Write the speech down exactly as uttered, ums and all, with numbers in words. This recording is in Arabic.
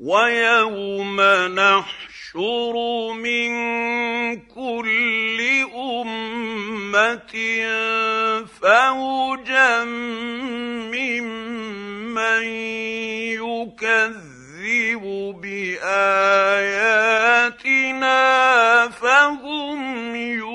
ويوم نحشر من كل أمة فوجا ممن يكذب بآياتنا فهم يؤمنون